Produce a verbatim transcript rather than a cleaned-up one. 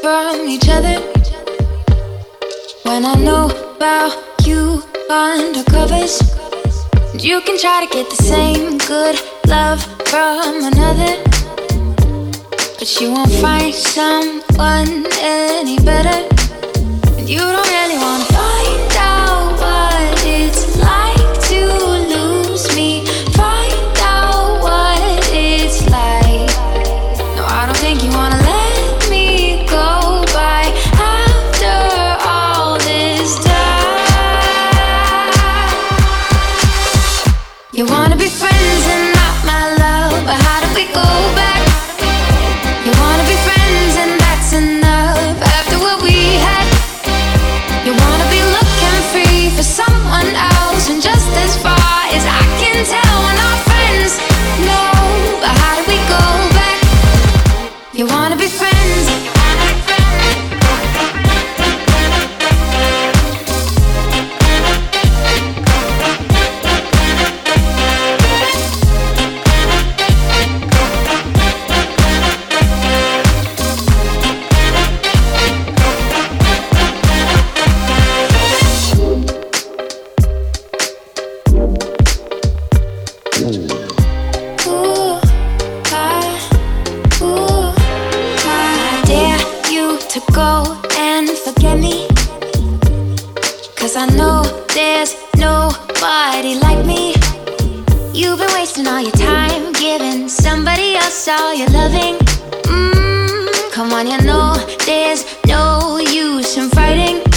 from each other. When I know about you undercovers, you can try to get the same good love from another, but you won't find someone any better. And you don't really wanna find out what it's like to lose me. Find out what it's like. No, I don't think you wanna let me go by after all this time. You wanna be friends and not my love, but how do we go back? You wanna be friends and that's enough after what we had. You wanna be looking free for someone else, and just as far as I can tell, we're not friends, no. But how do we go back? You wanna be friends. Ooh, I, ooh, I dare you to go and forget me, 'cause I know there's nobody like me. You've been wasting all your time giving somebody else all your loving. mm, Come on, you know there's no use in fighting.